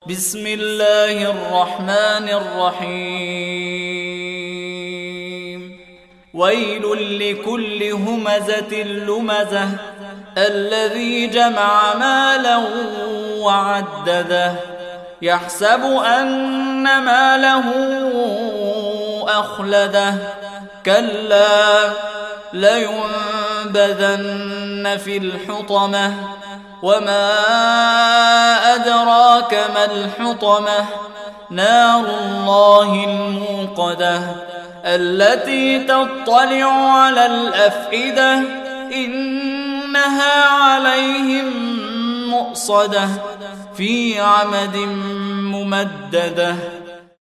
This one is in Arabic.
بسم الله الرحمن الرحيم ويل لكل همزة لمزة الذي جمع مالا وعدده يحسب أن ماله أخلده كلا لينبذن في الحطمة وما أدراك ما الحطمة نار الله الموقدة التي تطلع على الأفئدة إنها عليهم مؤصدة في عمد ممددة.